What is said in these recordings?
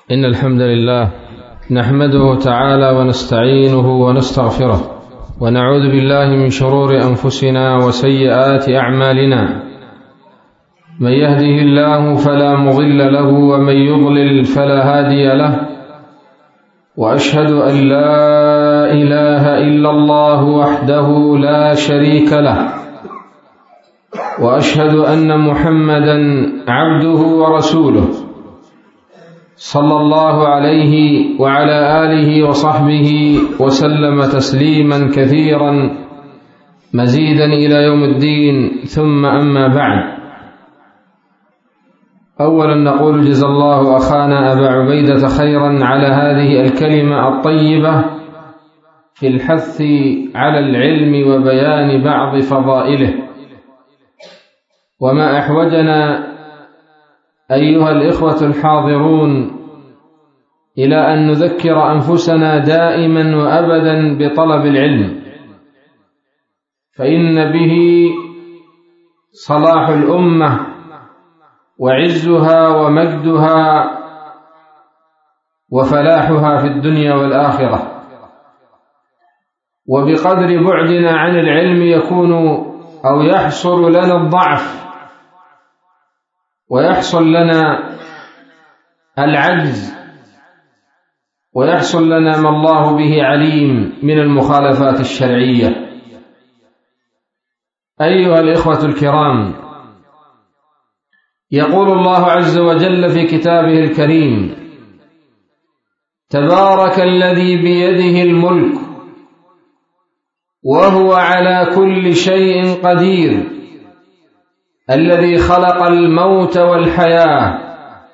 إن الحمد لله نحمده تعالى ونستعينه ونستغفره ونعوذ بالله من شرور أنفسنا وسيئات أعمالنا. من يهده الله فلا مضل له ومن يضلل فلا هادي له، وأشهد أن لا إله إلا الله وحده لا شريك له، وأشهد أن محمدا عبده ورسوله صلى الله عليه وعلى آله وصحبه وسلم تسليما كثيرا مزيدا إلى يوم الدين. ثم أما بعد، أولا نقول جزا الله أخانا أبا عبيدة خيرا على هذه الكلمة الطيبة في الحث على العلم وبيان بعض فضائله. وما أحوجنا أيها الإخوة الحاضرون إلى أن نذكر أنفسنا دائما وأبدا بطلب العلم، فإن به صلاح الأمة وعزها ومجدها وفلاحها في الدنيا والآخرة. وبقدر بعدنا عن العلم يكون أو يحصل لنا الضعف ويحصل لنا العجز ويحصل لنا ما الله به عليم من المخالفات الشرعية. أيها الإخوة الكرام، يقول الله عز وجل في كتابه الكريم: تبارك الذي بيده الملك وهو على كل شيء قدير، الذي خلق الموت والحياة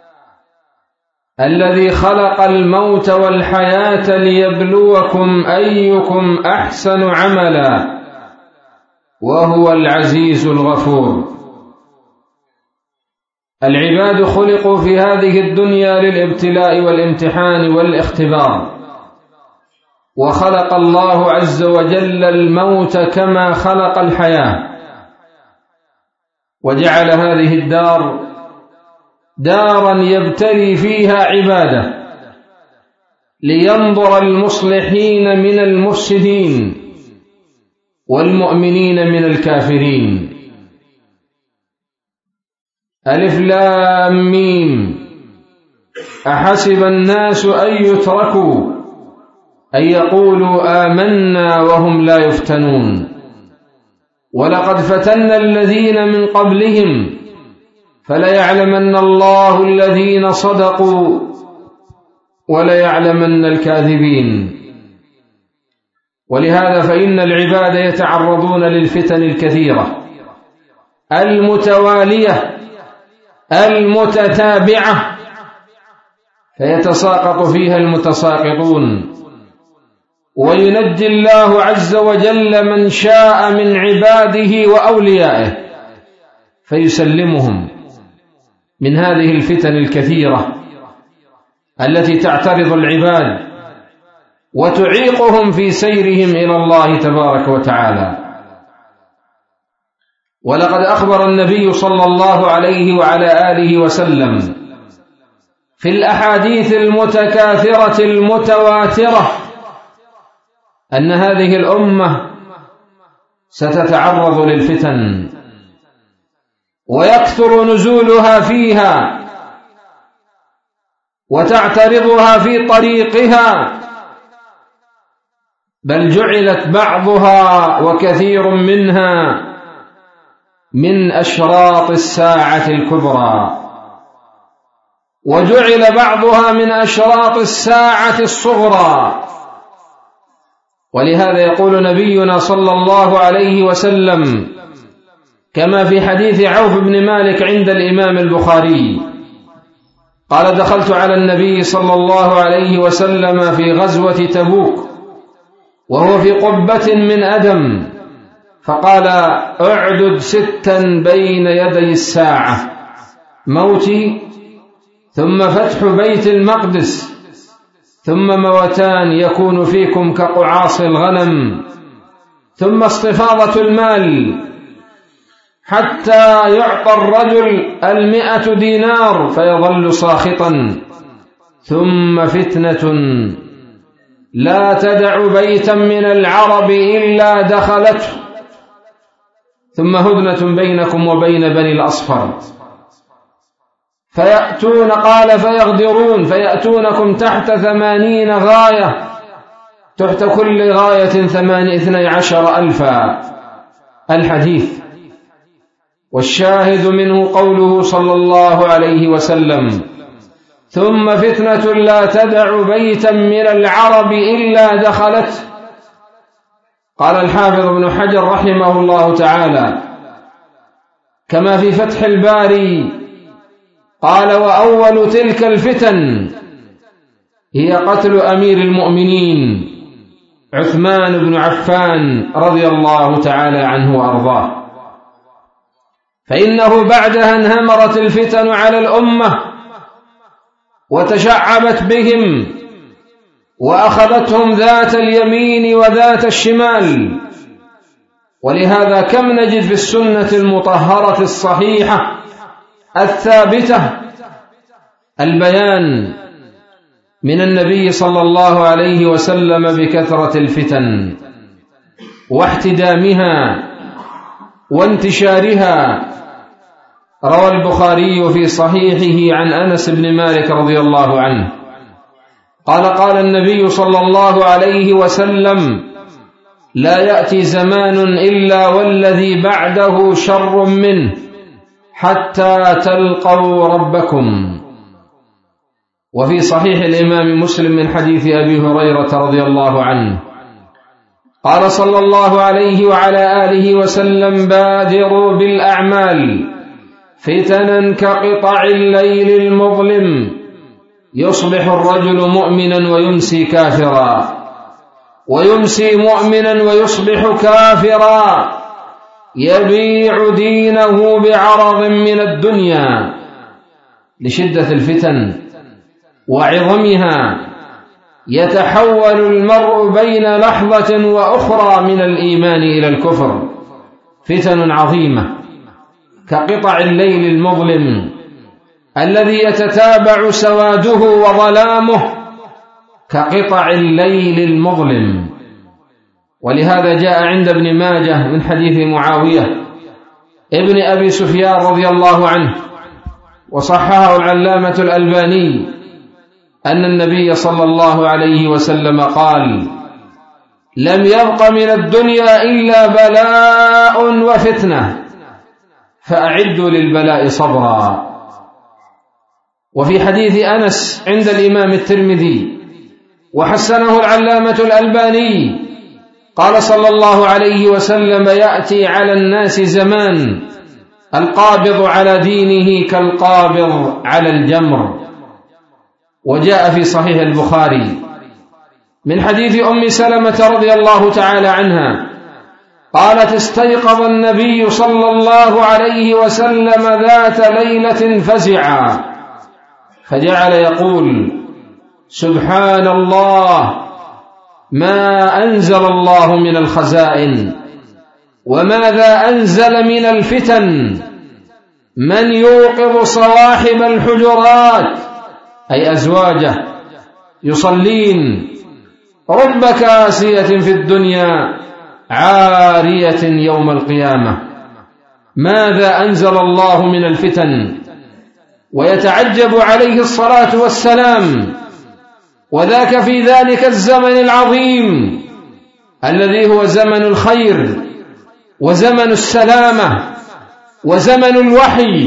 ليبلوكم أيكم أحسن عملا وهو العزيز الغفور. العباد خلقوا في هذه الدنيا للابتلاء والامتحان والاختبار، وخلق الله عز وجل الموت كما خلق الحياة، وجعل هذه الدار دارا يبتلي فيها عباده لينظر المصلحين من المفسدين والمؤمنين من الكافرين. ألف لام ميم، أحسب الناس أن يتركوا أن يقولوا آمنا وهم لا يفتنون، ولقد فتنا الذين من قبلهم فليعلمن الله الذين صدقوا وليعلمن الكاذبين. ولهذا فإن العباد يتعرضون للفتن الكثيرة المتوالية المتتابعة، فيتساقط فيها المتساقطون، وينجي الله عز وجل من شاء من عباده وأوليائه فيسلمهم من هذه الفتن الكثيرة التي تعترض العباد وتعيقهم في سيرهم إلى الله تبارك وتعالى. ولقد أخبر النبي صلى الله عليه وعلى آله وسلم في الأحاديث المتكاثرة المتواترة أن هذه الأمة ستتعرض للفتن ويكثر نزولها فيها وتعترضها في طريقها، بل جعلت بعضها وكثير منها من أشراط الساعة الكبرى، وجعل بعضها من أشراط الساعة الصغرى. ولهذا يقول نبينا صلى الله عليه وسلم كما في حديث عوف بن مالك عند الإمام البخاري قال: دخلت على النبي صلى الله عليه وسلم في غزوة تبوك وهو في قبة من أدم، فقال: اعدد 6 بين يدي الساعة: موتي، ثم فتح بيت المقدس، ثم موتان يكون فيكم كقعاص الغنم، ثم استفاضة المال حتى يعطى الرجل 100 دينار فيظل ساخطا، ثم فتنة لا تدع بيتا من العرب إلا دخلته ثم هدنة بينكم وبين بني الأصفر فيأتون قال فيغدرون فيأتونكم تحت 80 غاية تحت كل غاية 12,000 الحديث. والشاهد منه قوله صلى الله عليه وسلم ثم فتنة لا تدع بيتا من العرب إلا دخلته. قال الحافظ ابن حجر رحمه الله تعالى كما في فتح الباري قال وأول تلك الفتن هي قتل أمير المؤمنين عثمان بن عفان رضي الله تعالى عنه وأرضاه، فإنه بعدها انهمرت الفتن على الأمة وتشعبت بهم وأخذتهم ذات اليمين وذات الشمال. ولهذا كم نجد في السنة المطهرة الصحيحة الثابتة البيان من النبي صلى الله عليه وسلم بكثرة الفتن واحتدامها وانتشارها. روى البخاري في صحيحه عن أنس بن مالك رضي الله عنه قال قال النبي صلى الله عليه وسلم لا يأتي زمان إلا والذي بعده شر منه حتى تلقوا ربكم. وفي صحيح الإمام مسلم من حديث أبي هريرة رضي الله عنه قال صلى الله عليه وعلى آله وسلم بادروا بالأعمال فتنا كقطع الليل المظلم يصبح الرجل مؤمنا ويمسي كافرا ويمسي مؤمنا ويصبح كافرا يبيع دينه بعرض من الدنيا. لشدة الفتن وعظمها يتحول المرء بين لحظة وأخرى من الإيمان إلى الكفر. فتن عظيمة كقطع الليل المظلم الذي يتتابع سواده وظلامه كقطع الليل المظلم. ولهذا جاء عند ابن ماجه من حديث معاوية ابن أبي سفيان رضي الله عنه وصححه العلامة الألباني أن النبي صلى الله عليه وسلم قال لم يبق من الدنيا إلا بلاء وفتنة فأعدوا للبلاء صبرا. وفي حديث أنس عند الإمام الترمذي وحسنه العلامة الألباني قال صلى الله عليه وسلم يأتي على الناس زمان القابض على دينه كالقابض على الجمر. وجاء في صحيح البخاري من حديث أم سلمة رضي الله تعالى عنها قالت استيقظ النبي صلى الله عليه وسلم ذات ليلة فزعا فجعل يقول سبحان الله ما أنزل الله من الخزائن وماذا أنزل من الفتن من يوقظ صواحب الحجرات أي أزواجه يصلين رب كاسية في الدنيا عارية يوم القيامة. ماذا أنزل الله من الفتن؟ ويتعجب عليه الصلاة والسلام وذاك في ذلك الزمن العظيم الذي هو زمن الخير وزمن السلامة وزمن الوحي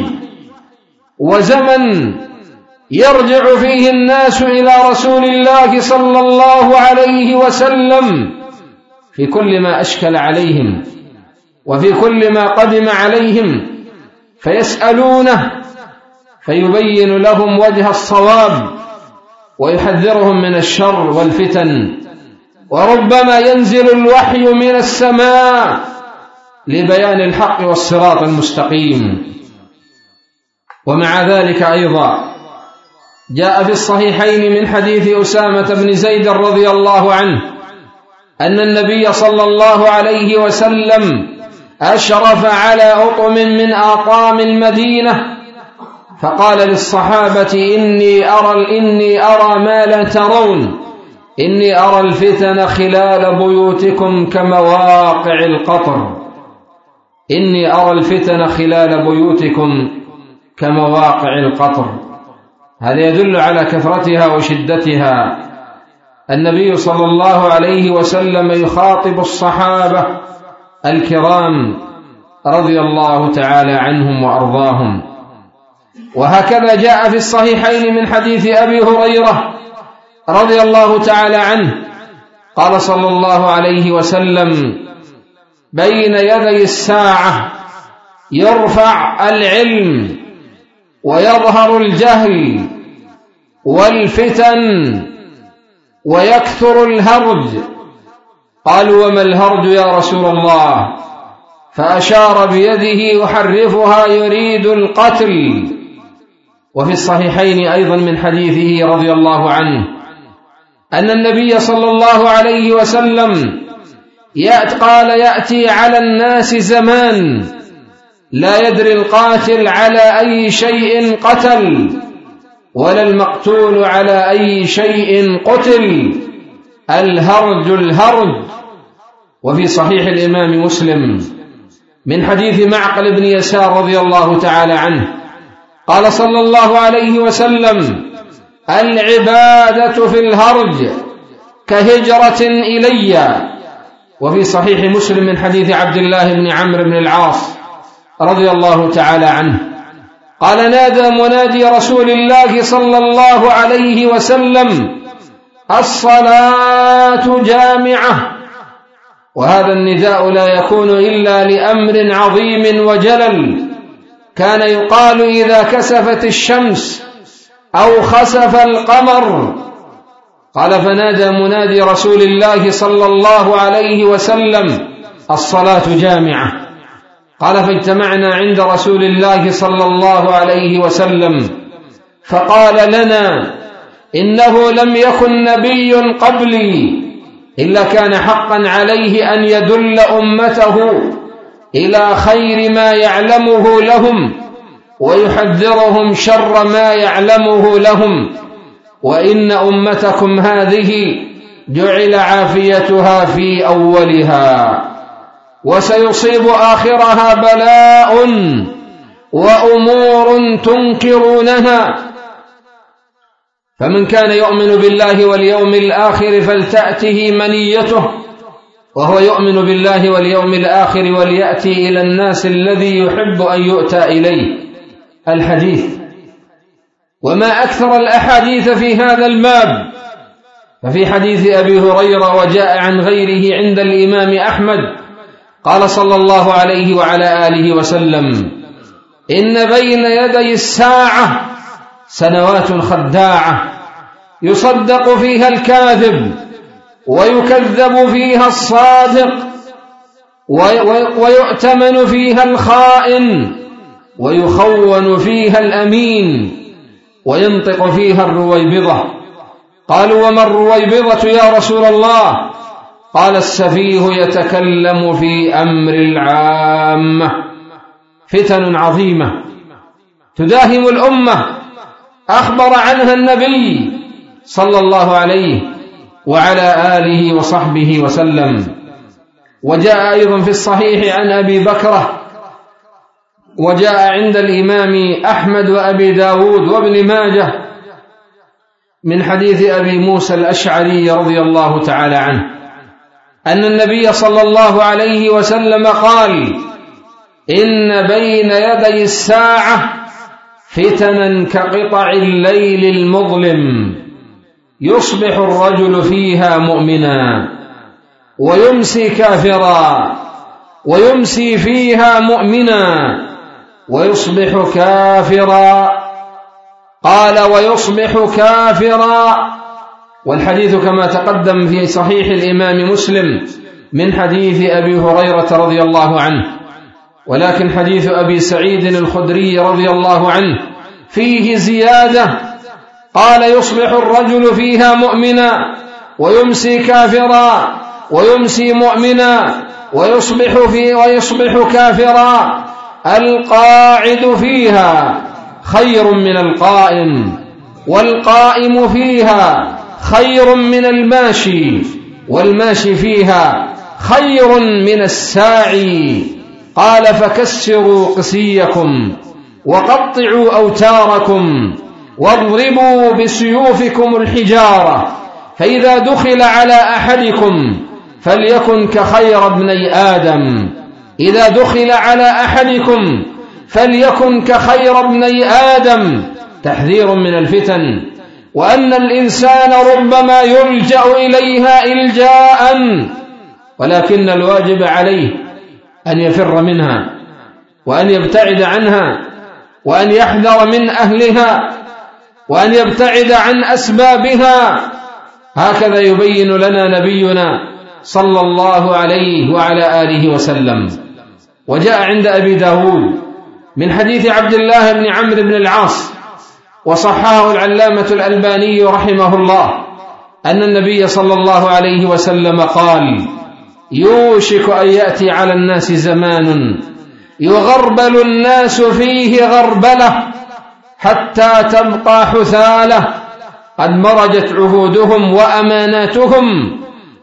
وزمن يرجع فيه الناس إلى رسول الله صلى الله عليه وسلم في كل ما أشكل عليهم وفي كل ما قدم عليهم فيسألونه فيبين لهم وجه الصواب ويحذرهم من الشر والفتن. وربما ينزل الوحي من السماء لبيان الحق والصراط المستقيم. ومع ذلك أيضا جاء في الصحيحين من حديث أسامة بن زيد رضي الله عنه أن النبي صلى الله عليه وسلم أشرف على أطم من أطام المدينة فقال للصحابة إني أرى ما لا ترون، إني أرى الفتن خلال بيوتكم كمواقع القطر، إني أرى الفتن خلال بيوتكم كمواقع القطر. هذا يدل على كثرتها وشدتها. النبي صلى الله عليه وسلم يخاطب الصحابة الكرام رضي الله تعالى عنهم وأرضاهم. وهكذا جاء في الصحيحين من حديث أبي هريرة رضي الله تعالى عنه قال صلى الله عليه وسلم: بين يدي الساعة يرفع العلم ويظهر الجهل والفتن ويكثر الهرج. قالوا: وما الهرج يا رسول الله؟ فأشار بيده يحرفها يريد القتل. وفي الصحيحين أيضا من حديثه رضي الله عنه أن النبي صلى الله عليه وسلم قال: يأتي على الناس زمان لا يدري القاتل على أي شيء قتل ولا المقتول على أي شيء قتل، الهرج الهرج. وفي صحيح الإمام مسلم من حديث معقل بن يسار رضي الله تعالى عنه قال صلى الله عليه وسلم: العبادة في الهرج كهجرة إلي. وفي صحيح مسلم من حديث عبد الله بن عمرو بن العاص رضي الله تعالى عنه قال: نادى منادي رسول الله صلى الله عليه وسلم: الصلاة جامعة. وهذا النداء لا يكون إلا لأمر عظيم وجلل. كان يقال إذا كسفت الشمس أو خسف القمر. قال: فنادى منادي رسول الله صلى الله عليه وسلم: الصلاة جامعة. قال: فاجتمعنا عند رسول الله صلى الله عليه وسلم فقال لنا: إنه لم يكن نبي قبلي إلا كان حقا عليه أن يدل أمته إلى خير ما يعلمه لهم ويحذرهم شر ما يعلمه لهم، وإن أمتكم هذه جعل عافيتها في أولها وسيصيب آخرها بلاء وأمور تنكرونها، فمن كان يؤمن بالله واليوم الآخر فلتأته منيته، وهو يؤمن بالله واليوم الآخر وليأتي إلى الناس الذي يحب أن يؤتى إليه. الحديث. وما أكثر الأحاديث في هذا الباب. ففي حديث أبي هريرة وجاء عن غيره عند الإمام أحمد قال صلى الله عليه وعلى آله وسلم: إن بين يدي الساعة سنوات خداعة يصدق فيها الكاذب ويكذب فيها الصادق ويؤتمن فيها الخائن ويخون فيها الأمين وينطق فيها الرويبضة. قالوا: وما الرويبضة يا رسول الله؟ قال: السفيه يتكلم في أمر العامة. فتن عظيمة تداهم الأمة أخبر عنها النبي صلى الله عليه وعلى آله وصحبه وسلم. وجاء أيضا في الصحيح عن أبي بكرة، وجاء عند الإمام أحمد وأبي داود وابن ماجه من حديث أبي موسى الأشعري رضي الله تعالى عنه أن النبي صلى الله عليه وسلم قال: إن بين يدي الساعة فتنا كقطع الليل المظلم يصبح الرجل فيها مؤمنا ويمسي كافرا ويمسي فيها مؤمنا ويصبح كافرا. قال: ويصبح كافرا. والحديث كما تقدم في صحيح الإمام مسلم من حديث أبي هريرة رضي الله عنه، ولكن حديث أبي سعيد الخدري رضي الله عنه فيه زيادة، قال: يصبح الرجل فيها مؤمنا ويمسي كافرا ويمسي مؤمنا ويصبح كافرا. القاعد فيها خير من القائم، والقائم فيها خير من الماشي، والماشي فيها خير من الساعي. قال فكسروا قسيكم وقطعوا أوتاركم واضربوا بسيوفكم الحجارة، فإذا دخل على أحدكم فليكن كخير ابني آدم، إذا دخل على أحدكم فليكن كخير ابني آدم. تحذير من الفتن، وأن الإنسان ربما يلجأ إليها إلجاء، ولكن الواجب عليه أن يفر منها وأن يبتعد عنها وأن يحذر من أهلها وأن يبتعد عن أسبابها. هكذا يبين لنا نبينا صلى الله عليه وعلى آله وسلم. وجاء عند أبي داود من حديث عبد الله بن عمرو بن العاص، وصححه العلامة الألباني رحمه الله، أن النبي صلى الله عليه وسلم قال: يوشك أن يأتي على الناس زمان يغربل الناس فيه غربلة حتى تبقى حثالة، قد مرجت عهودهم وأماناتهم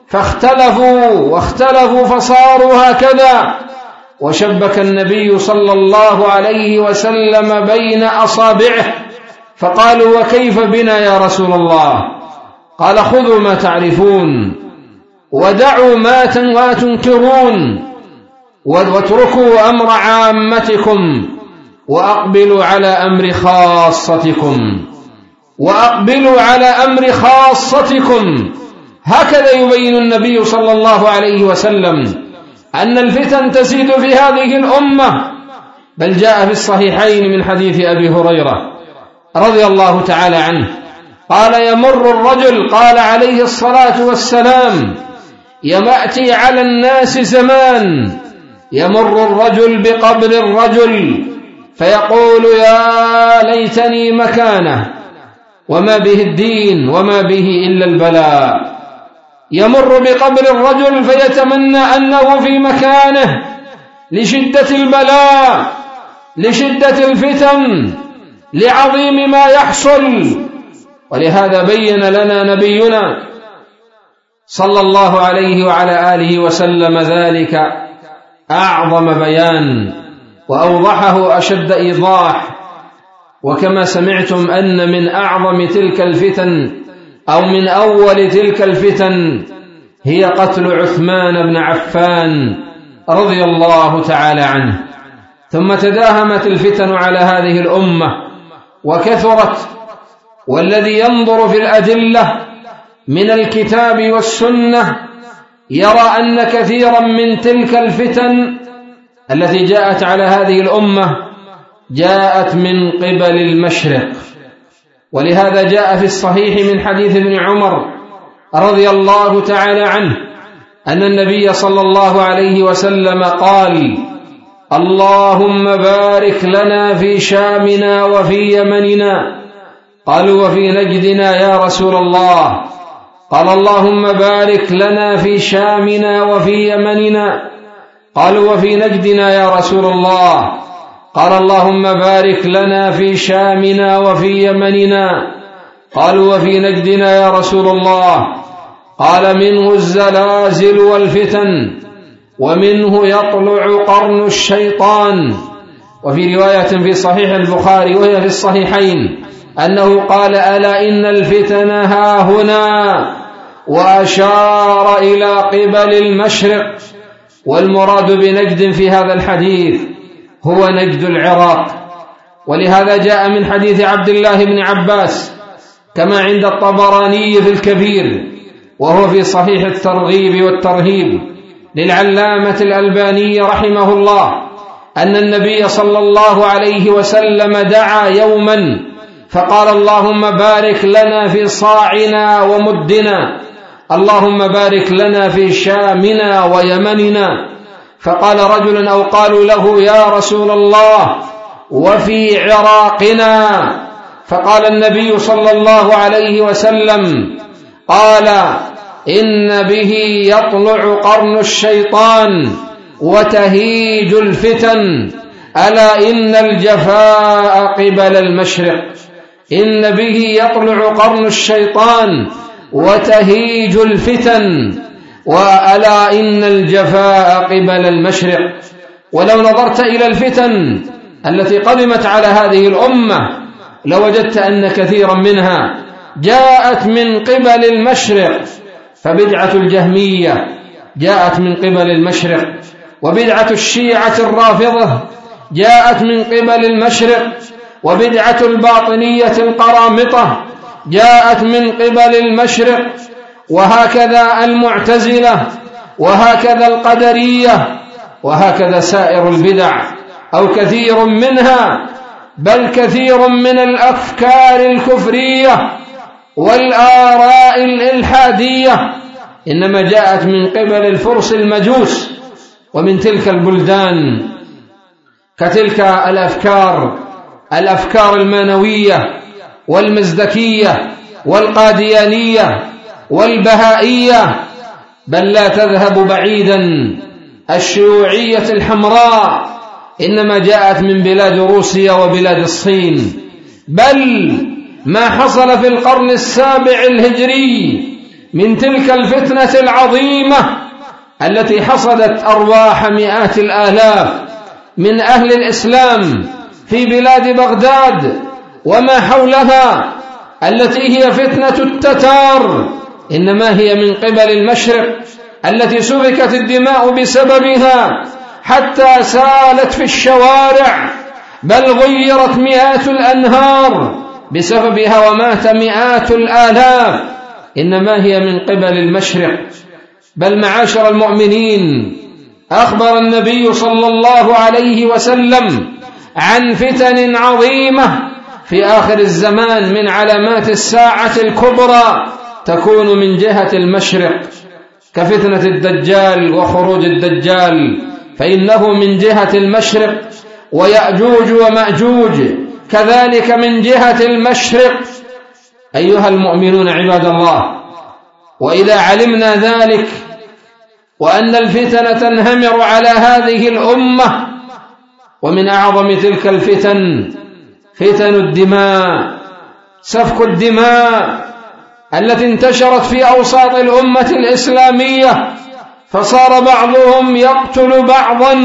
فاختلفوا فصاروا هكذا. وشبك النبي صلى الله عليه وسلم بين أصابعه، فقالوا: وكيف بنا يا رسول الله؟ قال: خذوا ما تعرفون ودعوا ما تنكرون واتركوا أمر عامتكم وأقبلوا على أمر خاصتكم. هكذا يبين النبي صلى الله عليه وسلم أن الفتن تزيد في هذه الأمة. بل جاء في الصحيحين من حديث أبي هريرة رضي الله تعالى عنه قال: يمر الرجل، قال عليه الصلاة والسلام: يأتي على الناس زمان يمر الرجل بقبر الرجل فيقول: يا ليتني مكانه، وما به الدين وما به إلا البلاء. يمر بقبر الرجل فيتمنى أنه في مكانه لشدة البلاء، لشدة الفتن، لعظيم ما يحصل. ولهذا بين لنا نبينا صلى الله عليه وعلى آله وسلم ذلك أعظم بيان، وأوضحه أشد إيضاح. وكما سمعتم أن من أعظم تلك الفتن أو من أول تلك الفتن هي قتل عثمان بن عفان رضي الله تعالى عنه. ثم تداهمت الفتن على هذه الأمة وكثرت، والذي ينظر في الأدلة من الكتاب والسنة يرى أن كثيرا من تلك الفتن التي جاءت على هذه الأمة جاءت من قبل المشرق. ولهذا جاء في الصحيح من حديث ابن عمر رضي الله تعالى عنه أن النبي صلى الله عليه وسلم قال: اللهم بارك لنا في شامنا وفي يمننا. قالوا: وفي نجدنا يا رسول الله؟ قال: اللهم بارك لنا في شامنا وفي يمننا. قالوا: وفي نجدنا يا رسول الله؟ قال: اللهم بارك لنا في شامنا وفي يمننا. قالوا: وفي نجدنا يا رسول الله؟ قال: منه الزلازل والفتن، ومنه يطلع قرن الشيطان. وفي رواية في صحيح البخاري وهي في الصحيحين أنه قال: ألا إن الفتن ها هنا، وأشار إلى قبل المشرق. والمراد بنجد في هذا الحديث هو نجد العراق. ولهذا جاء من حديث عبد الله بن عباس كما عند الطبراني في الكبير، وهو في صحيح الترغيب والترهيب للعلامة الألباني رحمه الله، أن النبي صلى الله عليه وسلم دعا يوما فقال: اللهم بارك لنا في صاعنا ومدنا، اللهم بارك لنا في شامنا ويمننا. فقال رجل أو قالوا له: يا رسول الله وفي عراقنا؟ فقال النبي صلى الله عليه وسلم: قال: إن به يطلع قرن الشيطان وتهيج الفتن، ألا إن الجفاء قبل المشرق إن به يطلع قرن الشيطان وتهيج الفتن وألا إن الجفاء قبل المشرق. ولو نظرت إلى الفتن التي قدمت على هذه الأمة لوجدت أن كثيرا منها جاءت من قبل المشرق، فبدعة الجهمية جاءت من قبل المشرق، وبدعة الشيعة الرافضة جاءت من قبل المشرق، وبدعة الباطنية القرامطة جاءت من قبل المشرق، وهكذا المعتزلة، وهكذا القدرية، وهكذا سائر البدع أو كثير منها، بل كثير من الأفكار الكفرية والآراء الإلحادية إنما جاءت من قبل الفرس المجوس ومن تلك البلدان، كتلك الأفكار المانوية والمزدكية والقاديانية والبهائية، بل لا تذهب بعيدا الشيوعية الحمراء إنما جاءت من بلاد روسيا وبلاد الصين، بل ما حصل في القرن السابع الهجري من تلك الفتنة العظيمة التي حصدت أرواح مئات الآلاف من أهل الإسلام في بلاد بغداد وما حولها، التي هي فتنة التتار، إنما هي من قبل المشرق التي سفكت الدماء بسببها حتى سالت في الشوارع، بل غيرت مئات الأنهار بسببها ومات مئات الآلاف، إنما هي من قبل المشرق. بل معاشر المؤمنين، أخبر النبي صلى الله عليه وسلم عن فتن عظيمة في آخر الزمان من علامات الساعة الكبرى تكون من جهة المشرق، كفتنة الدجال وخروج الدجال فإنه من جهة المشرق، ويأجوج ومأجوج كذلك من جهة المشرق. أيها المؤمنون عباد الله، وإذا علمنا ذلك وأن الفتن تنهمر على هذه الأمة، ومن أعظم تلك الفتن فتن الدماء، سفك الدماء التي انتشرت في أوساط الأمة الإسلامية، فصار بعضهم يقتل بعضا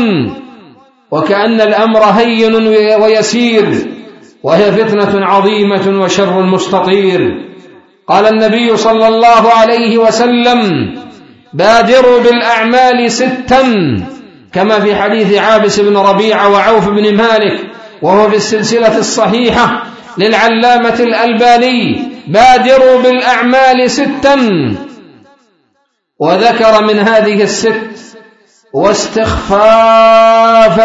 وكأن الأمر هين ويسير، وهي فتنة عظيمة وشر مستطير. قال النبي صلى الله عليه وسلم: بادروا بالأعمال 6، كما في حديث عابس بن ربيعة وعوف بن مالك، وهو في السلسلة الصحيحة للعلامة الألباني: بادروا بالأعمال 6. وذكر من هذه ال6 واستخفافا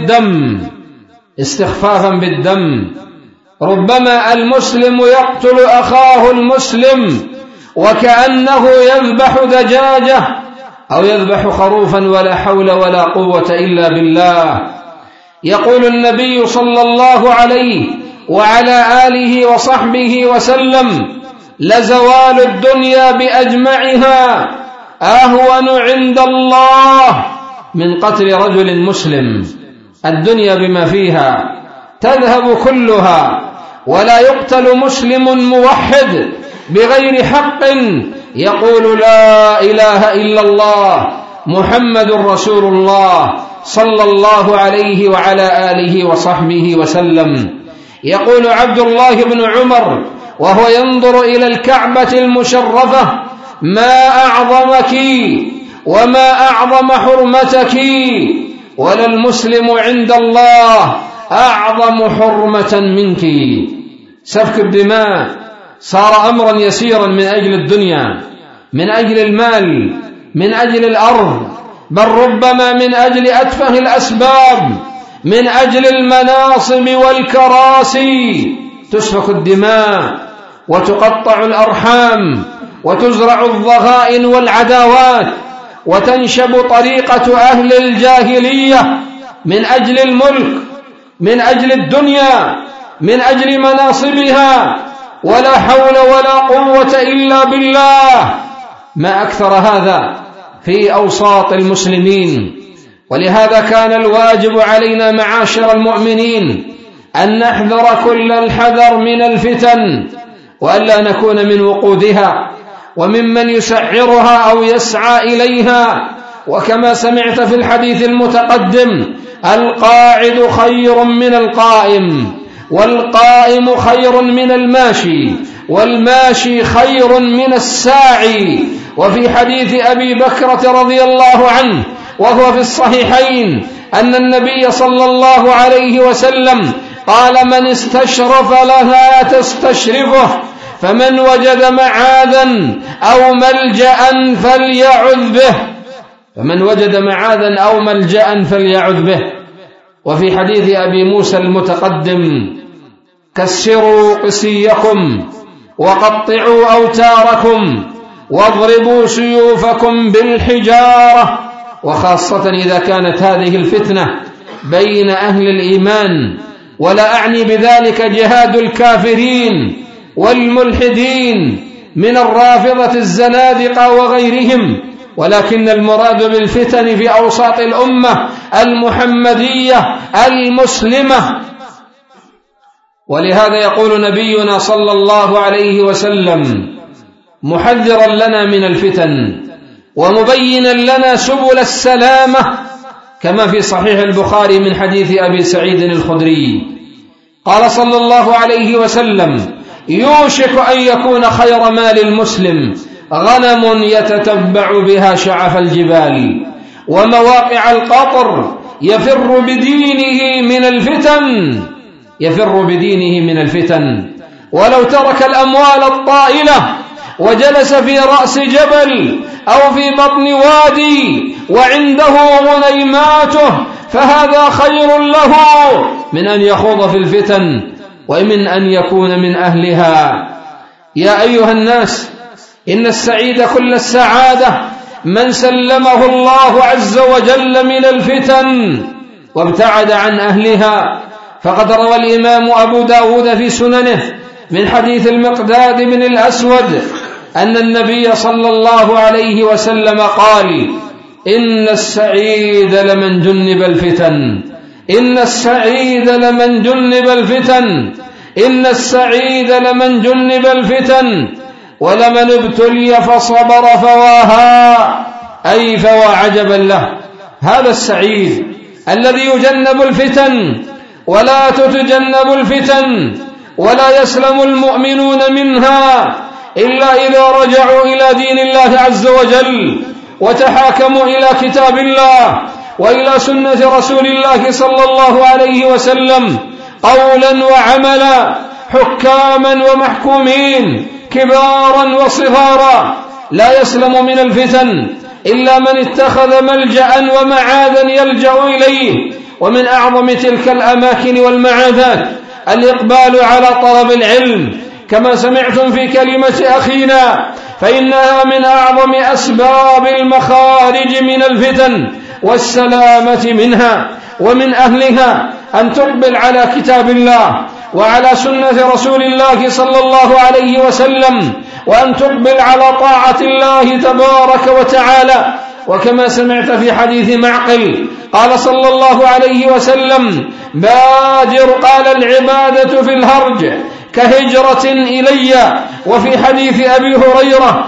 بالدم، ربما المسلم يقتل أخاه المسلم وكأنه يذبح دجاجة أو يذبح خروفا، ولا حول ولا قوة إلا بالله. يقول النبي صلى الله عليه وعلى آله وصحبه وسلم: لزوال الدنيا بأجمعها أهون عند الله من قتل رجل مسلم. الدنيا بما فيها تذهب كلها، ولا يقتل مسلم موحد بغير حق يقول لا إله إلا الله محمد رسول الله صلى الله عليه وعلى آله وصحبه وسلم. يقول عبد الله بن عمر وهو ينظر إلى الكعبة المشرفة: ما أعظمك وما أعظم حرمتك، ولا المسلم عند الله أعظم حرمة منك. سفك الدماء صار أمرا يسيرا من أجل الدنيا، من أجل المال، من أجل الأرض، بل ربما من أجل أتفه الأسباب، من أجل المناصب والكراسي. تسفك الدماء وتقطع الأرحام وتزرع الضغائن والعداوات، وتنشب طريقة أهل الجاهلية من أجل الملك، من أجل الدنيا، من أجل مناصبها، ولا حول ولا قوة إلا بالله. ما أكثر هذا في أوساط المسلمين، ولهذا كان الواجب علينا معاشر المؤمنين أن نحذر كل الحذر من الفتن، وألا نكون من وقودها وممن يسعرها أو يسعى إليها. وكما سمعت في الحديث المتقدم: القاعد خير من القائم، والقائم خير من الماشي، والماشي خير من الساعي. وفي حديث أبي بكرة رضي الله عنه وهو في الصحيحين أن النبي صلى الله عليه وسلم قال: من استشرف لها تستشرفه، فمن وجد معاذا أو ملجأ فليعذ به، فمن وجد معاذا أو ملجأ فليعذ به. وفي حديث أبي موسى المتقدم: كسروا قسيكم وقطعوا أوتاركم واضربوا سيوفكم بالحجارة. وخاصة إذا كانت هذه الفتنة بين أهل الإيمان، ولا أعني بذلك جهاد الكافرين والملحدين من الرافضة الزنادقة وغيرهم، ولكن المراد بالفتن في أوساط الأمة المحمدية المسلمة. ولهذا يقول نبينا صلى الله عليه وسلم محذرا لنا من الفتن ومبينا لنا سبل السلامة، كما في صحيح البخاري من حديث أبي سعيد الخدري قال صلى الله عليه وسلم: يوشك أن يكون خير مال المسلم غنم يتتبع بها شعف الجبال ومواقع القطر، يفر بدينه من الفتن. ولو ترك الأموال الطائلة وجلس في رأس جبل أو في بطن وادي وعنده غنيماته فهذا خير له من أن يخوض في الفتن ومن أن يكون من أهلها. يا أيها الناس، إن السعيد كل السعادة من سلمه الله عز وجل من الفتن وابتعد عن أهلها. فقد روى الإمام أبو داود في سننه من حديث المقداد بن الأسود أن النبي صلى الله عليه وسلم قال: إن السعيد لمن جنب الفتن، إن السعيد لمن جنب الفتن، إن السعيد لمن جنب الفتن، ولمن ابتلي فصبر فواها، أي فوا عجبا له. هذا السعيد الذي يجنب الفتن ولا تتجنب الفتن ولا يسلم المؤمنون منها إلا إذا رجعوا إلى دين الله عز وجل وتحاكموا إلى كتاب الله وإلى سنة رسول الله صلى الله عليه وسلم قولا وعملا، حكاما ومحكومين، كبارا وصغارا. لا يسلم من الفتن إلا من اتخذ ملجأ ومعاذا يلجأ إليه. ومن أعظم تلك الأماكن والمعاذات الإقبال على طلب العلم، كما سمعتم في كلمة أخينا، فإنها من أعظم أسباب المخارج من الفتن والسلامة منها. ومن أهلها أن تقبل على كتاب الله وعلى سنة رسول الله صلى الله عليه وسلم، وأن تقبل على طاعة الله تبارك وتعالى. وكما سمعت في حديث معقل قال صلى الله عليه وسلم: بادر، قال العبادة في الهرج كهجرة إلي. وفي حديث أبي هريرة: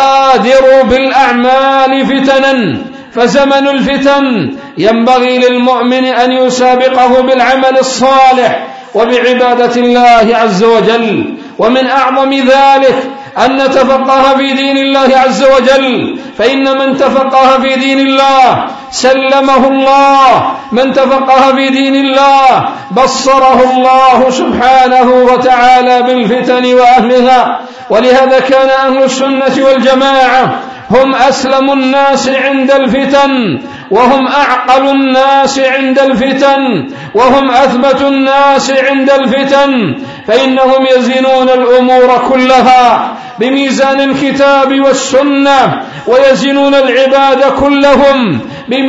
بادروا بالأعمال فتنا، فزمن الفتن ينبغي للمؤمن أن يسابقه بالعمل الصالح وبعبادة الله عز وجل. ومن أعظم ذلك أن نتفقه في دين الله عز وجل، فإن من تفقه في دين الله سلمه الله، من تفقه في دين الله بصره الله سبحانه وتعالى بالفتن وأهلها. ولهذا كان أهل السنة والجماعة هم أسلم الناس عند الفتن، وهم أعقل الناس عند الفتن، وهم أثبت الناس عند الفتن، فإنهم يزنون الأمور كلها بميزان الكتاب والسنة، ويزنون العباد كلهم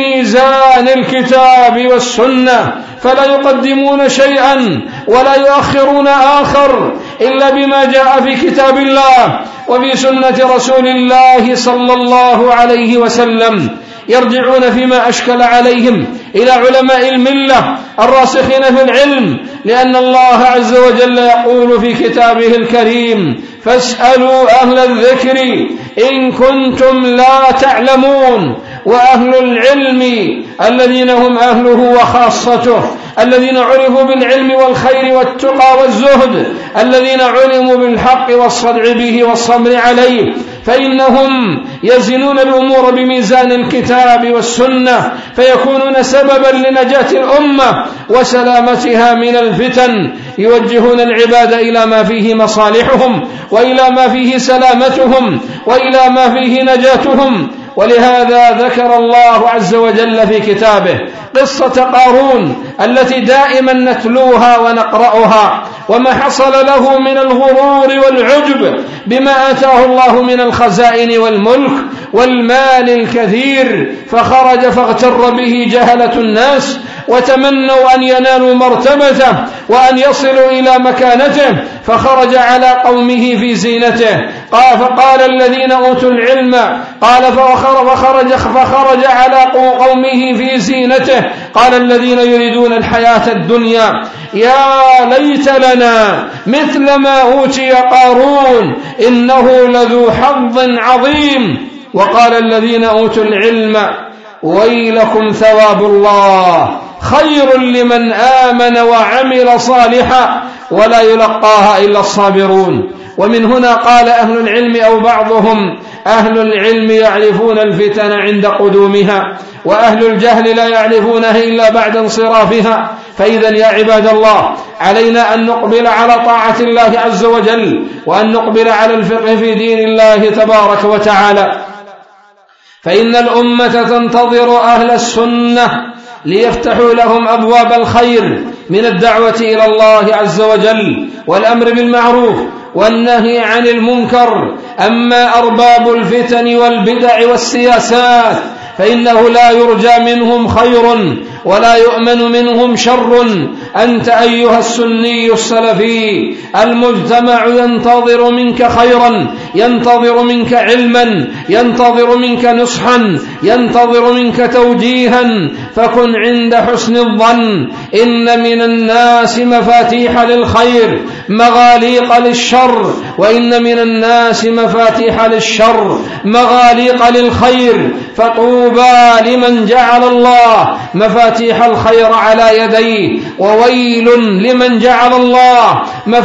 بميزان الكتاب والسنة، فلا يقدمون شيئا ولا يؤخرون آخر إلا بما جاء في كتاب الله وفي سنة رسول الله صلى الله عليه وسلم، يرجعون فيما أشكل عليهم إلى علماء الملة الراسخين في العلم، لأن الله عز وجل يقول في كتابه الكريم: فاسألوا أهل الذكر إن كنتم لا تعلمون. وأهل العلم الذين هم أهله وخاصته، الذين عرفوا بالعلم والخير والتقى والزهد، الذين علموا بالحق والصدع به والصبر عليه، فإنهم يزنون الأمور بميزان الكتاب والسنة، فيكونون سببا لنجاة الأمة وسلامتها من الفتن، يوجهون العباد إلى ما فيه مصالحهم وإلى ما فيه سلامتهم وإلى ما فيه نجاتهم. ولهذا ذكر الله عز وجل في كتابه قصة قارون التي دائما نتلوها ونقرأها، وما حصل له من الغرور والعجب بما آتاه الله من الخزائن والملك والمال الكثير، فخرج فاغتر به جهلة الناس وتمنوا أن ينالوا مرتبته وأن يصلوا إلى مكانته، فخرج على قومه في زينته. فقال الذين أوتوا العلم فخرج على قومه في زينته، قال الذين يريدون الحياة الدنيا يا ليت لنا مثل ما أوتي قارون إنه لذو حظ عظيم. وقال الذين أوتوا العلم ويلكم ثواب الله خير لمن آمن وعمل صالحا ولا يلقاها إلا الصابرون. ومن هنا قال أهل العلم أو بعضهم: أهل العلم يعرفون الفتن عند قدومها، وأهل الجهل لا يعرفونها إلا بعد انصرافها. فإذا يا عباد الله، علينا أن نقبل على طاعة الله عز وجل، وأن نقبل على الفقه في دين الله تبارك وتعالى، فإن الأمة تنتظر أهل السنة ليفتحوا لهم أبواب الخير من الدعوة إلى الله عز وجل والأمر بالمعروف والنهي عن المنكر. أما أرباب الفتن والبدع والسياسات فإنه لا يرجى منهم خير ولا يؤمن منهم شر. أنت أيها السني السلفي المجتمع ينتظر منك خيرا، ينتظر منك علما، ينتظر منك نصحا، ينتظر توجيها، توجيها، فكن عند حسن الظن. إن من الناس مفاتيح للخير مغاليق للشر، وإن من الناس مفاتيح للشر مغاليق للخير، فطوبى لمن جعل الله مفاتيح الخير على يديه، وويل لمن جعل الله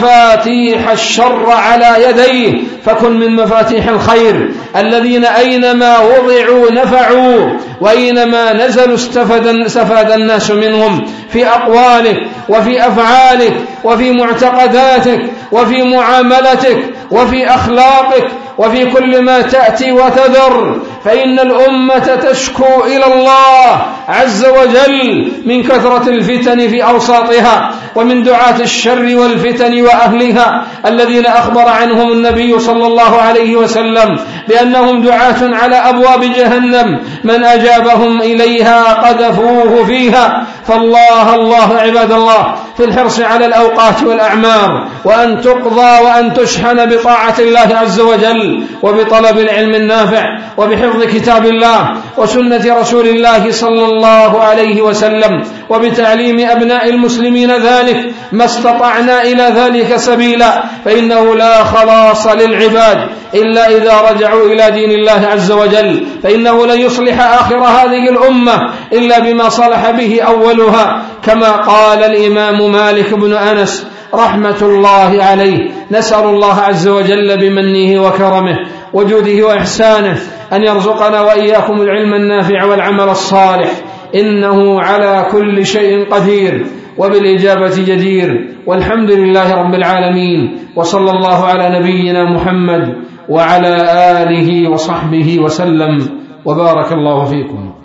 مفاتيح الشر على يديه. فكن من مفاتيح الخير الذين أينما وضعوا نفعوا، وأينما نزلوا استفاد الناس منهم في أقوالك وفي أفعالك وفي معتقداتك وفي معاملتك وفي أخلاقك وفي كل ما تأتي وتذر. فإن الأمة تشكو إلى الله عز وجل من كثرة الفتن في أوساطها، ومن دعاة الشر والفتن وأهلها الذين أخبر عنهم النبي صلى الله عليه وسلم بأنهم دعاة على أبواب جهنم، من أجابهم إليها قذفوه فيها. فالله الله عباد الله في الحرص على الأوقات والأعمار، وأن تقضى وأن تشحن بطاعة الله عز وجل، وبطلب العلم النافع، وبحفظ كتاب الله وسنة رسول الله صلى الله عليه وسلم، وبتعليم أبناء المسلمين ذلك ما استطعنا إلى ذلك سبيلا. فإنه لا خلاص للعباد إلا إذا رجعوا إلى دين الله عز وجل، فإنه لن يصلح آخر هذه الأمة إلا بما صلح به أولها، كما قال الإمام مالك بن أنس رحمة الله عليه. نسأل الله عز وجل بمنه وكرمه وجوده وإحسانه أن يرزقنا وإياكم العلم النافع والعمل الصالح، إنه على كل شيء قدير وبالإجابة جدير. والحمد لله رب العالمين، وصلى الله على نبينا محمد وعلى آله وصحبه وسلم، وبارك الله فيكم.